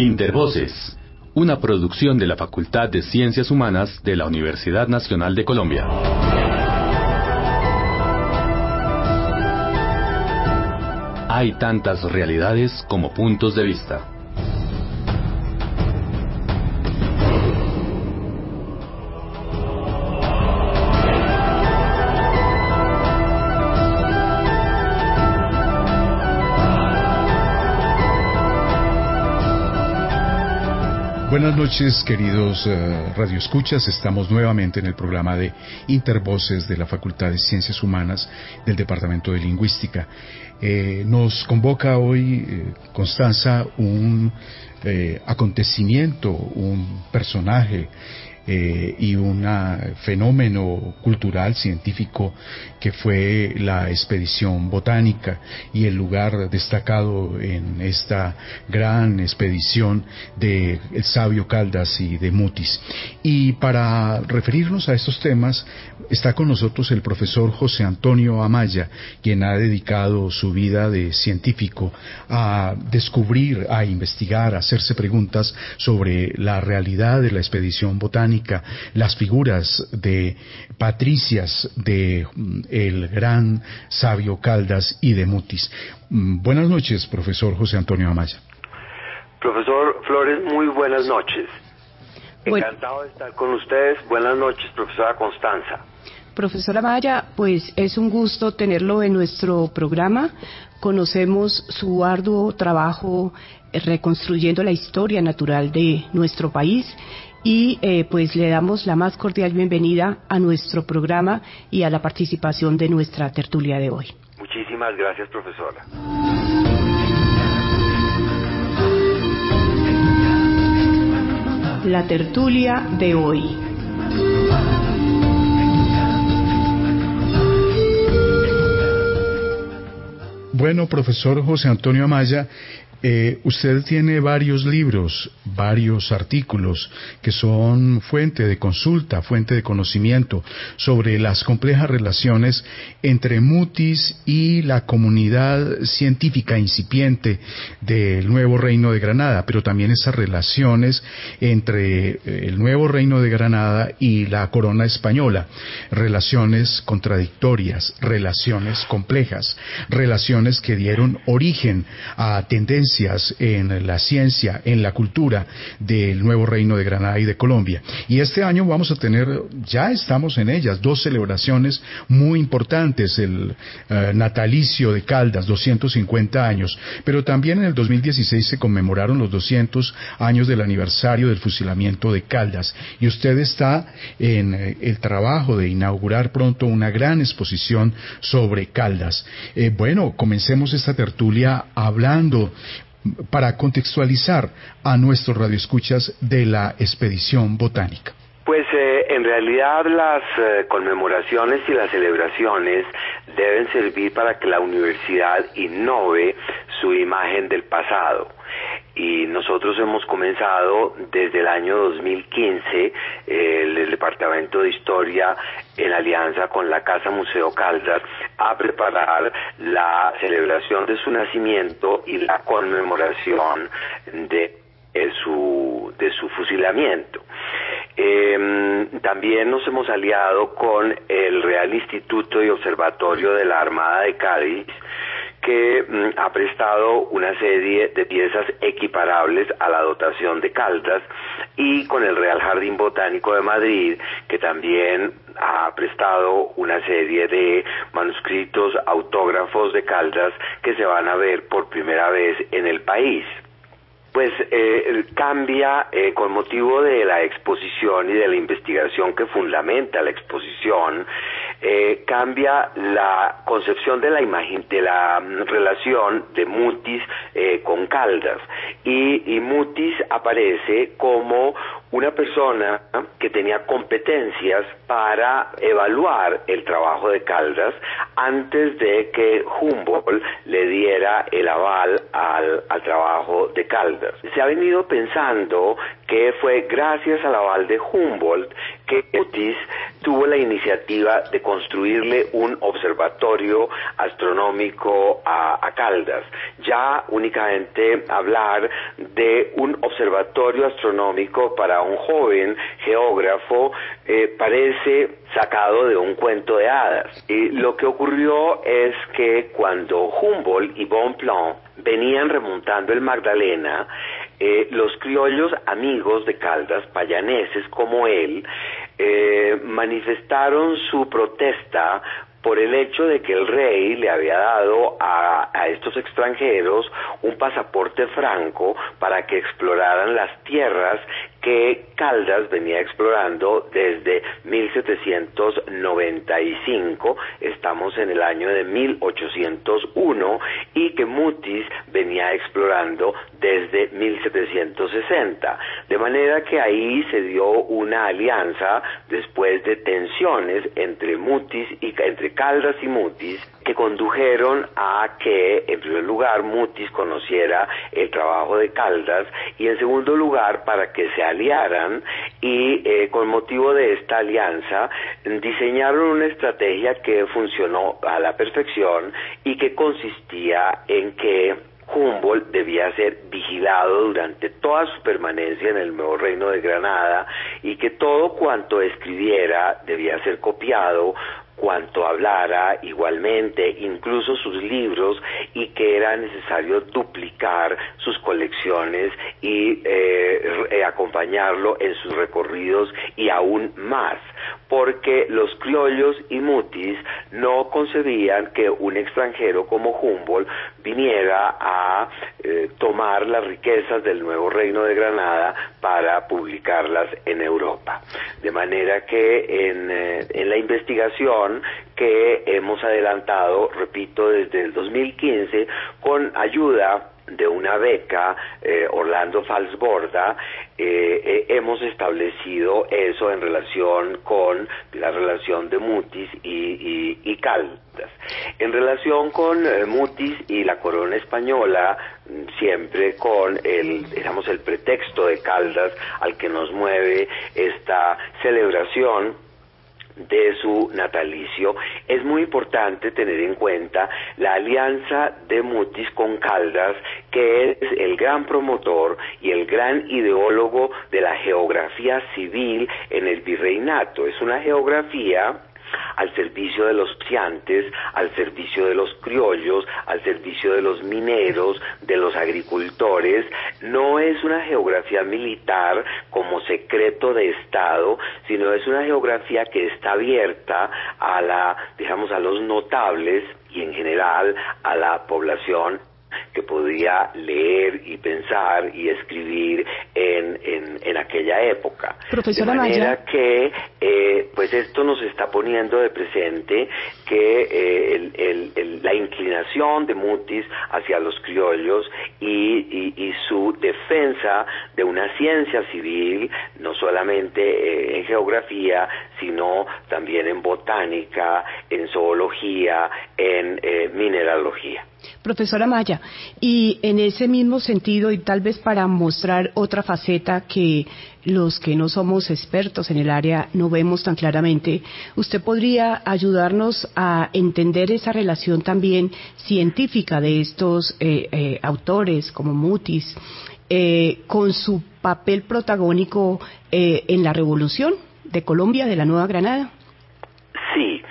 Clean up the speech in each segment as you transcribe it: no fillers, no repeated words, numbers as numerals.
Intervoces, una producción de la Facultad de Ciencias Humanas de la Universidad Nacional de Colombia. Hay tantas realidades como puntos de vista. Buenas noches, queridos radioescuchas. Estamos nuevamente en el programa de Intervoces de la Facultad de Ciencias Humanas del Departamento de Lingüística. Nos convoca hoy, Constanza, un acontecimiento, un personaje y un fenómeno cultural, científico, que fue la expedición botánica y el lugar destacado en esta gran expedición de el sabio Caldas y de Mutis. Y para referirnos a estos temas está con nosotros el profesor José Antonio Amaya, quien ha dedicado su vida de científico a descubrir, a investigar, a hacerse preguntas sobre la realidad de la expedición botánica, las figuras de patricias de el gran sabio Caldas y de Mutis. Buenas noches, profesor José Antonio Amaya. Profesor Flores, muy buenas noches. Encantado de estar con ustedes. Buenas noches, profesora Constanza. Profesora Amaya, pues es un gusto tenerlo en nuestro programa. Conocemos su arduo trabajo reconstruyendo la historia natural de nuestro país y pues le damos la más cordial bienvenida a nuestro programa y a la participación de nuestra tertulia de hoy. Muchísimas gracias, profesora. La tertulia de hoy. Bueno, profesor José Antonio Amaya, usted tiene varios libros, varios artículos que son fuente de consulta, fuente de conocimiento sobre las complejas relaciones entre Mutis y la comunidad científica incipiente del Nuevo Reino de Granada, pero también esas relaciones entre el Nuevo Reino de Granada y la corona española, relaciones contradictorias, relaciones complejas, relaciones que dieron origen a tendencias en la ciencia, en la cultura del Nuevo Reino de Granada y de Colombia. Y este año vamos a tener, ya estamos en ellas, dos celebraciones muy importantes, el natalicio de Caldas, 250 años, pero también en el 2016 se conmemoraron los 200 años del aniversario del fusilamiento de Caldas, y usted está en el trabajo de inaugurar pronto una gran exposición sobre Caldas. Bueno, comencemos esta tertulia hablando, para contextualizar a nuestros radioescuchas, de la expedición botánica. Pues en realidad las conmemoraciones y las celebraciones deben servir para que la universidad innove su imagen del pasado. Y nosotros hemos comenzado desde el año 2015, el Departamento de Historia, en alianza con la Casa Museo Caldas, a preparar la celebración de su nacimiento y la conmemoración de su fusilamiento. También nos hemos aliado con el Real Instituto y Observatorio de la Armada de Cádiz, que ha prestado una serie de piezas equiparables a la dotación de Caldas, y con el Real Jardín Botánico de Madrid, que también ha prestado una serie de manuscritos autógrafos de Caldas que se van a ver por primera vez en el país. Pues cambia con motivo de la exposición y de la investigación que fundamenta la exposición, cambia la concepción de la imagen, de la relación de Mutis con Caldas, y Mutis aparece como una persona que tenía competencias para evaluar el trabajo de Caldas antes de que Humboldt le diera el aval al trabajo de Caldas. Se ha venido pensando que fue gracias al aval de Humboldt que Mutis tuvo la iniciativa de construirle un observatorio astronómico a Caldas. Ya únicamente hablar de un observatorio astronómico para un joven geógrafo parece sacado de un cuento de hadas. Y lo que ocurrió es que cuando Humboldt y Bonpland venían remontando el Magdalena, los criollos amigos de Caldas, payaneses como él, manifestaron su protesta por el hecho de que el rey le había dado a estos extranjeros un pasaporte franco para que exploraran las tierras que Caldas venía explorando desde 1795, estamos en el año de 1801, y que Mutis venía explorando desde 1760. De manera que ahí se dio una alianza después de tensiones entre Caldas y Mutis, que condujeron a que, en primer lugar, Mutis conociera el trabajo de Caldas, y en segundo lugar, para que se aliaran, y con motivo de esta alianza diseñaron una estrategia que funcionó a la perfección y que consistía en que Humboldt debía ser vigilado durante toda su permanencia en el Nuevo Reino de Granada, y que todo cuanto escribiera debía ser copiado, cuanto hablara igualmente, incluso sus libros, y que era necesario duplicar sus colecciones y acompañarlo en sus recorridos, y aún más, porque los criollos y Mutis no concebían que un extranjero como Humboldt viniera a tomar las riquezas del Nuevo Reino de Granada para publicarlas en Europa. De manera que en la investigación que hemos adelantado, repito, desde el 2015, con ayuda de una beca Orlando Falsborda, hemos establecido eso en relación con la relación de Mutis y Caldas. En relación con Mutis y la corona española, siempre con el pretexto de Caldas al que nos mueve esta celebración de su natalicio, es muy importante tener en cuenta la alianza de Mutis con Caldas, que es el gran promotor y el gran ideólogo de la geografía civil en el virreinato. Es una geografía al servicio de los comerciantes, al servicio de los criollos, al servicio de los mineros, de los agricultores. No es una geografía militar como secreto de Estado, sino es una geografía que está abierta a a los notables y en general a la población que podía leer y pensar y escribir en aquella época. Profesor de manera Amaya, que pues esto nos está poniendo de presente que la inclinación de Mutis hacia los criollos y su defensa de una ciencia civil, no solamente en geografía, sino también en botánica, en zoología, en mineralogía. Profesora Amaya, y en ese mismo sentido, y tal vez para mostrar otra faceta que los que no somos expertos en el área no vemos tan claramente, ¿usted podría ayudarnos a entender esa relación también científica de estos autores como Mutis con su papel protagónico en la Revolución de Colombia, de la Nueva Granada? Sí.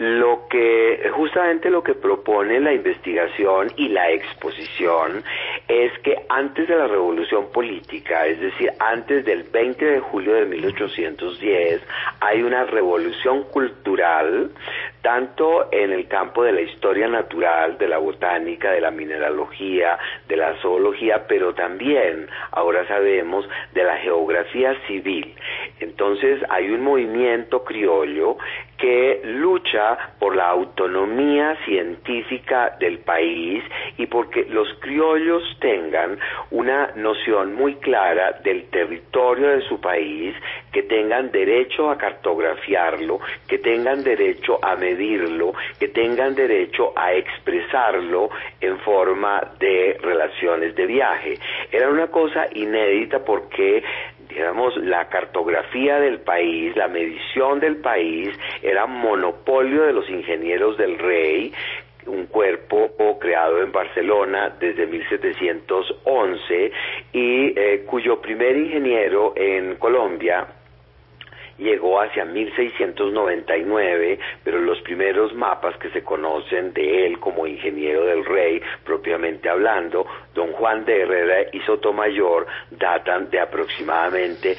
Justamente lo que propone la investigación y la exposición es que antes de la revolución política, es decir, antes del 20 de julio de 1810, hay una revolución cultural, tanto en el campo de la historia natural, de la botánica, de la mineralogía, de la zoología, pero también, ahora sabemos, de la geografía civil. Entonces hay un movimiento criollo que lucha por la autonomía científica del país y porque los criollos tengan una noción muy clara del territorio de su país, que tengan derecho a cartografiarlo, que tengan derecho a medirlo, que tengan derecho a expresarlo en forma de relaciones de viaje. Era una cosa inédita porque Digamos, la cartografía del país, la medición del país, era monopolio de los ingenieros del rey, un cuerpo creado en Barcelona desde 1711 y cuyo primer ingeniero en Colombia llegó hacia 1699, pero los primeros mapas que se conocen de él como ingeniero del rey, propiamente hablando, don Juan de Herrera y Sotomayor, datan de aproximadamente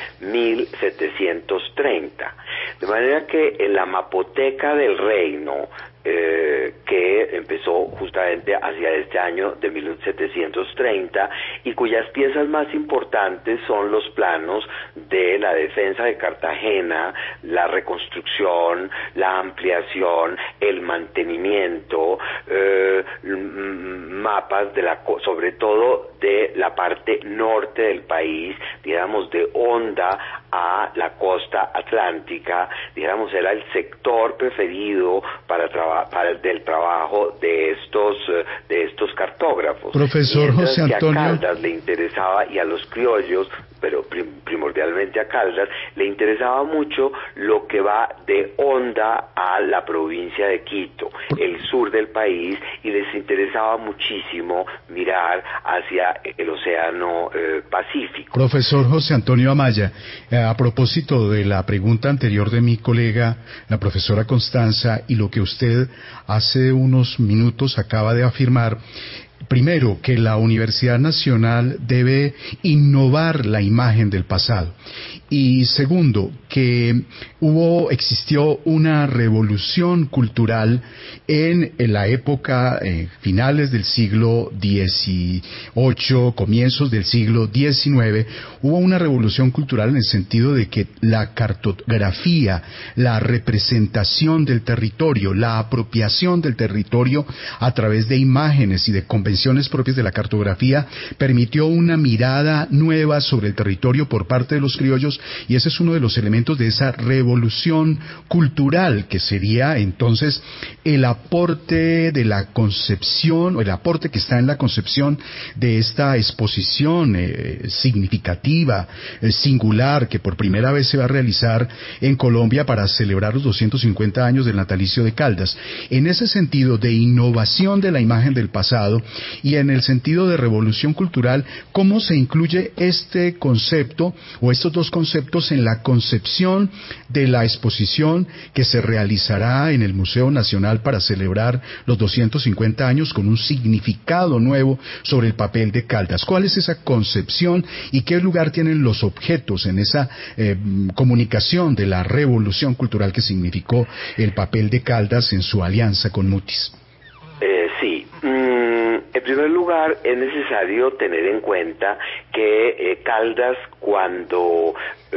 1730. De manera que en la mapoteca del reino, que empezó justamente hacia este año de 1730 y cuyas piezas más importantes son los planos de la defensa de Cartagena, la reconstrucción, la ampliación, el mantenimiento, mapas de sobre todo de la parte norte del país, digamos de Honda a la costa atlántica, digamos era el sector preferido del trabajo de estos cartógrafos. Profesor José Antonio, que a Caldas le interesaba, y a los criollos, pero primordialmente a Caldas, le interesaba mucho lo que va de Honda a la provincia de Quito, el sur del país, y les interesaba muchísimo mirar hacia el océano Pacífico. Profesor José Antonio Amaya, a propósito de la pregunta anterior de mi colega, la profesora Constanza, y lo que usted hace unos minutos acaba de afirmar, primero, que la Universidad Nacional debe innovar la imagen del pasado. Y segundo, que existió una revolución cultural en la época, finales del siglo XVIII, comienzos del siglo XIX, hubo una revolución cultural en el sentido de que la cartografía, la representación del territorio, la apropiación del territorio a través de imágenes y de convenciones propias de la cartografía permitió una mirada nueva sobre el territorio por parte de los criollos, y ese es uno de los elementos de esa revolución cultural, que sería entonces el aporte de la concepción, o el aporte que está en la concepción de esta exposición significativa, singular, que por primera vez se va a realizar en Colombia para celebrar los 250 años del natalicio de Caldas. En ese sentido de innovación de la imagen del pasado y en el sentido de revolución cultural, ¿cómo se incluye este concepto o estos dos conceptos en la concepción de la exposición que se realizará en el Museo Nacional para celebrar los 250 años con un significado nuevo sobre el papel de Caldas? ¿Cuál es esa concepción y qué lugar tienen los objetos en esa comunicación de la revolución cultural que significó el papel de Caldas en su alianza con Mutis? Sí. En primer lugar, es necesario tener en cuenta que Caldas, cuando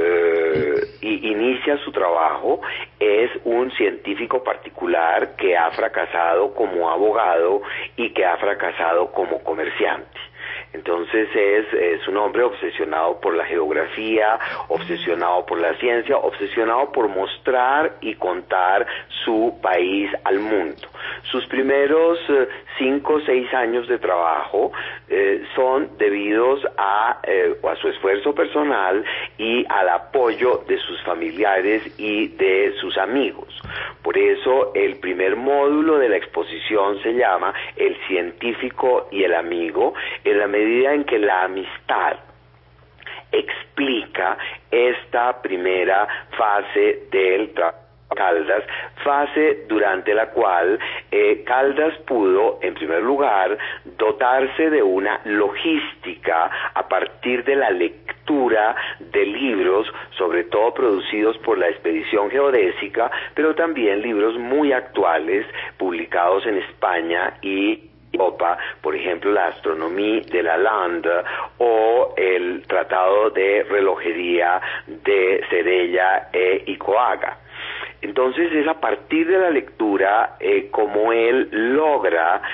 inicia su trabajo, es un científico particular que ha fracasado como abogado y que ha fracasado como comerciante. Entonces es un hombre obsesionado por la geografía, obsesionado por la ciencia, obsesionado por mostrar y contar su país al mundo. Sus primeros 5 o 6 años de trabajo son debidos a su esfuerzo personal y al apoyo de sus familiares y de sus amigos. Por eso el primer módulo de la exposición se llama El científico y el amigo, en la medida en que la amistad explica esta primera fase del trabajo Caldas, fase durante la cual Caldas pudo, en primer lugar, dotarse de una logística a partir de la lectura de libros, sobre todo producidos por la expedición geodésica, pero también libros muy actuales, publicados en España y Europa, por ejemplo la Astronomie de Lalande o el Tratado de Relojería de Cerella y Coaga. Entonces es a partir de la lectura como él logra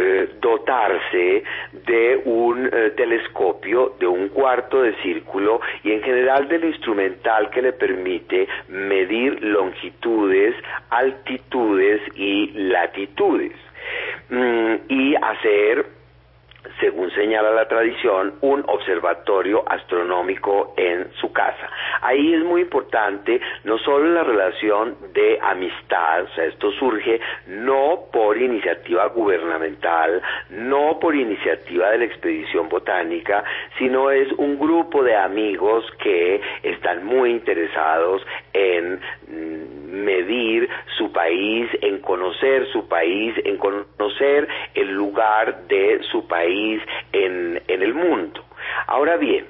dotarse de un telescopio de un cuarto de círculo y en general del instrumental que le permite medir longitudes, altitudes y latitudes y hacer según señala la tradición, un observatorio astronómico en su casa. Ahí es muy importante no solo la relación de amistad, o sea, esto surge no por iniciativa gubernamental, no por iniciativa de la expedición botánica, sino es un grupo de amigos que están muy interesados en medir su país, en conocer su país, en conocer el lugar de su país en el mundo. Ahora bien,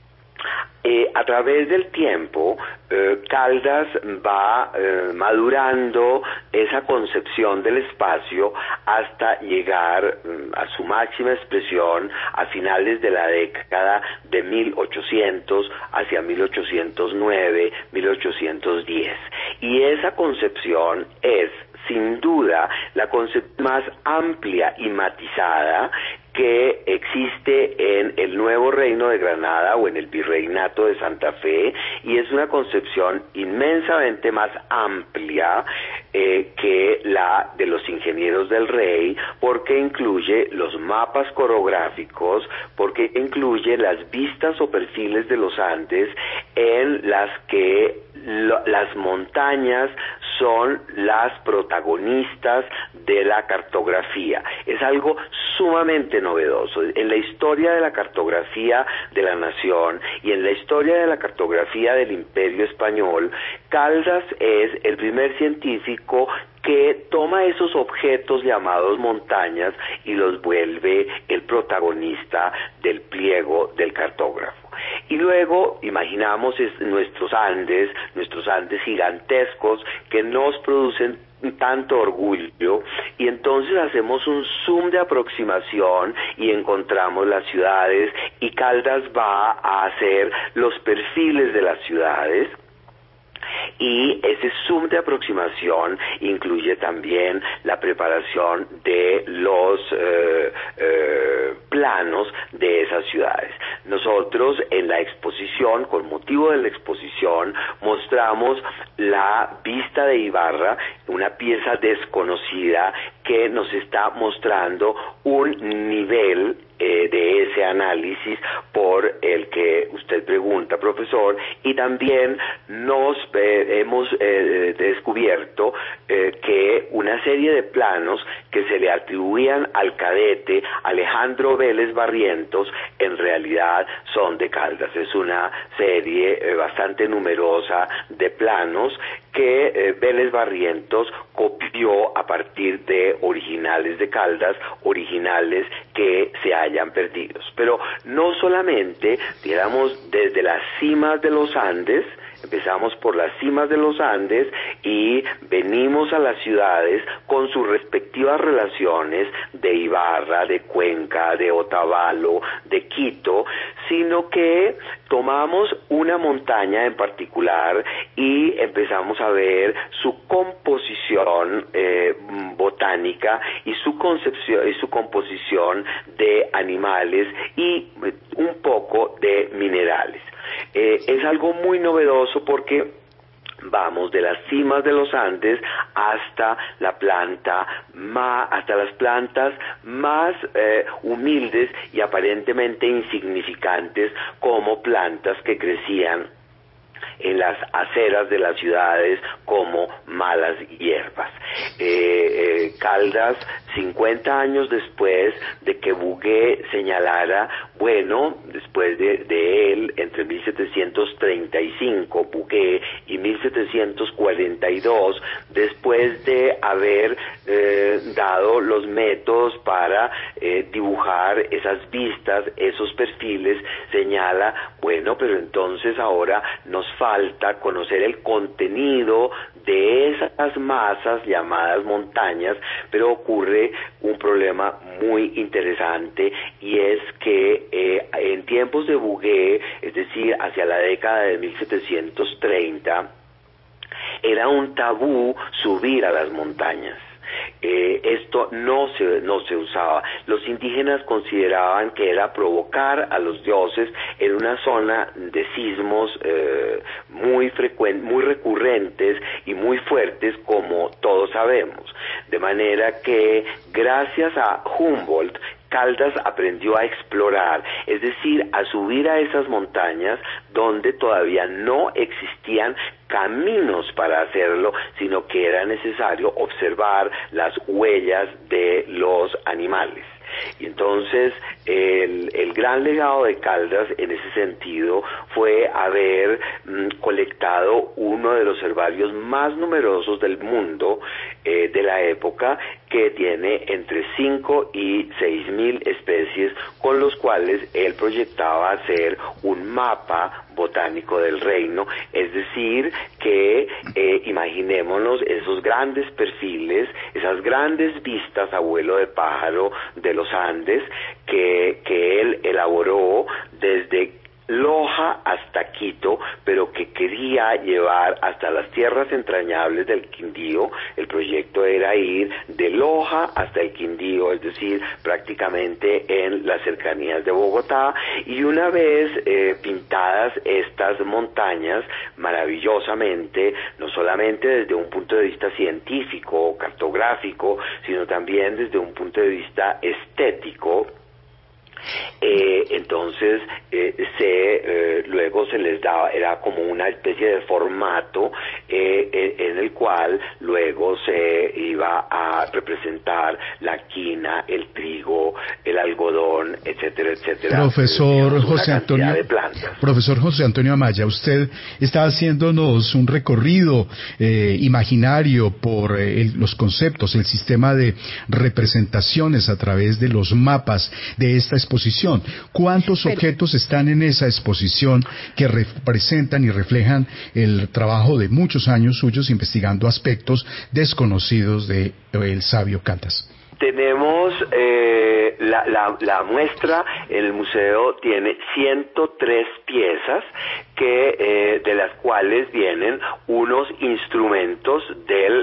a través del tiempo, Caldas va madurando esa concepción del espacio hasta llegar a su máxima expresión a finales de la década de 1800 hacia 1809, 1810. Y esa concepción es, sin duda, la concepción más amplia y matizada que existe en el Nuevo Reino de Granada o en el Virreinato de Santa Fe, y es una concepción inmensamente más amplia que la de los ingenieros del rey, porque incluye los mapas corográficos, porque incluye las vistas o perfiles de los Andes en las que las montañas son las protagonistas de la cartografía. Es algo sumamente novedoso. En la historia de la cartografía de la nación y en la historia de la cartografía del Imperio Español, Caldas es el primer científico que toma esos objetos llamados montañas y los vuelve el protagonista del pliego del cartógrafo. Y luego imaginamos nuestros Andes gigantescos que nos producen tanto orgullo, y entonces hacemos un zoom de aproximación y encontramos las ciudades, y Caldas va a hacer los perfiles de las ciudades. Y ese zoom de aproximación incluye también la preparación de los planos de esas ciudades. Nosotros en la exposición, con motivo de la exposición, mostramos la vista de Ibarra, una pieza desconocida que nos está mostrando un nivel de ese análisis por el que usted pregunta, profesor, y también nos hemos descubierto que una serie de planos que se le atribuían al cadete Alejandro Vélez Barrientos en realidad son de Caldas. Es una serie bastante numerosa de planos que Vélez Barrientos copió a partir de originales de Caldas, originales que se hallan perdidos. Pero no solamente, digamos, desde las cimas de los Andes, empezamos por las cimas de los Andes y venimos a las ciudades con sus respectivas relaciones de Ibarra, de Cuenca, de Otavalo, de Quito, sino que tomamos una montaña en particular y empezamos a ver su composición botánica y su concepción y su composición de animales y un poco de minerales. Es algo muy novedoso porque vamos de las cimas de los Andes hasta las plantas más humildes y aparentemente insignificantes, como plantas que crecían en las aceras de las ciudades como malas hierbas. Caldas, 50 años después de que Bouguer señalara, bueno, después de él, entre 1735, Bouguer, y 1742, después de haber dado los métodos para dibujar esas vistas, esos perfiles, señala, bueno, pero entonces ahora nos falta conocer el contenido de esas masas llamadas montañas, pero ocurre un problema muy interesante, y es que en tiempos de Bouguer, es decir, hacia la década de 1730, era un tabú subir a las montañas. Esto no se usaba. Los indígenas consideraban que era provocar a los dioses en una zona de sismos muy recurrentes y muy fuertes, como todos sabemos. De manera que, gracias a Humboldt, Caldas aprendió a explorar, es decir, a subir a esas montañas donde todavía no existían caminos para hacerlo, sino que era necesario observar las huellas de los animales. Y entonces el gran legado de Caldas en ese sentido fue haber colectado uno de los herbarios más numerosos del mundo de la época, que tiene entre 5 y 6.000 especies, con los cuales él proyectaba hacer un mapa botánico del reino, es decir, que imaginémonos esos grandes perfiles, esas grandes vistas a vuelo de pájaro de los Andes que él elaboró desde Loja hasta Quito, pero que quería llevar hasta las tierras entrañables del Quindío. El proyecto era ir de Loja hasta el Quindío, es decir, prácticamente en las cercanías de Bogotá, y una vez pintadas estas montañas maravillosamente, no solamente desde un punto de vista científico, cartográfico, sino también desde un punto de vista estético, entonces luego se les daba, era como una especie de formato en el cual luego se iba a representar la quina, el trigo, el algodón, etcétera, etcétera. Profesor José Antonio Amaya, usted está haciéndonos un recorrido imaginario por los conceptos, el sistema de representaciones a través de los mapas de esta exposición. ¿Cuántos objetos están en esa exposición que representan y reflejan el trabajo de muchos años suyos investigando aspectos desconocidos de el sabio Caldas? Tenemos la muestra en el museo tiene 103 piezas de las cuales vienen unos instrumentos del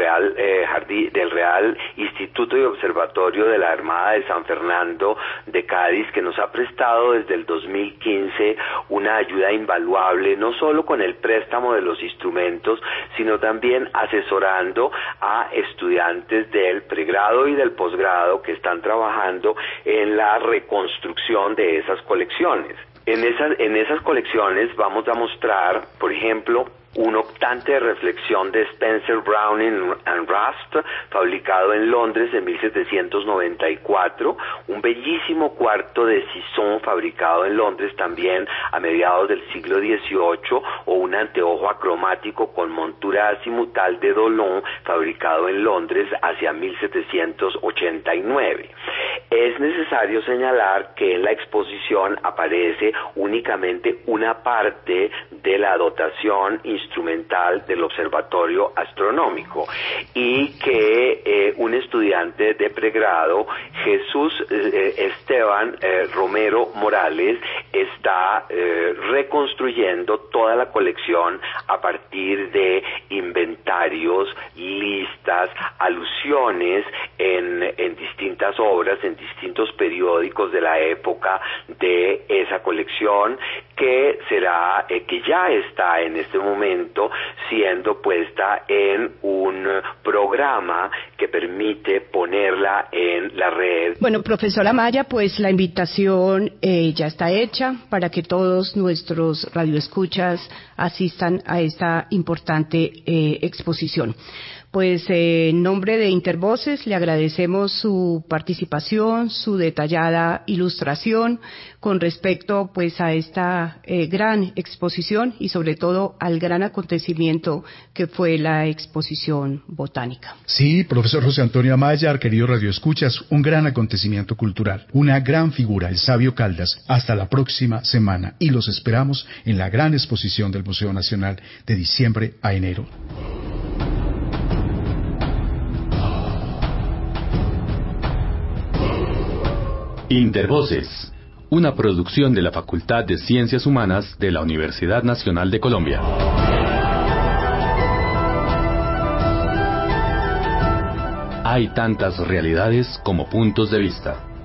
Real Instituto y Observatorio de la Armada de San Fernando de Cádiz, que nos ha prestado desde el 2015 una ayuda invaluable, no solo con el préstamo de los instrumentos, sino también asesorando a estudiantes del pregrado y del posgrado que están trabajando en la reconstrucción de esas colecciones. En esas colecciones vamos a mostrar, por ejemplo, un octante de reflexión de Spencer, Browning and Rust, fabricado en Londres en 1794, un bellísimo cuarto de Sisson, fabricado en Londres también a mediados del siglo XVIII, o un anteojo acromático con montura azimutal de Dolon, fabricado en Londres hacia 1789. Es necesario señalar que en la exposición aparece únicamente una parte de la dotación instrumental del observatorio astronómico, y que un estudiante de pregrado, Jesús Esteban Romero Morales, está reconstruyendo toda la colección a partir de inventarios, listas, alusiones en distintas obras, en distintos periódicos de la época de esa colección, que ya está en este momento siendo puesta en un programa que permite ponerla en la red. Bueno, profesora Amaya, pues la invitación ya está hecha para que todos nuestros radioescuchas asistan a esta importante exposición. Pues en nombre de Intervoces le agradecemos su participación, su detallada ilustración con respecto pues a esta gran exposición y sobre todo al gran acontecimiento que fue la exposición botánica. Sí, profesor José Antonio Amaya, querido radioescuchas, un gran acontecimiento cultural, una gran figura, el sabio Caldas. Hasta la próxima semana y los esperamos en la gran exposición del Museo Nacional de diciembre a enero. Intervoces, una producción de la Facultad de Ciencias Humanas de la Universidad Nacional de Colombia. Hay tantas realidades como puntos de vista.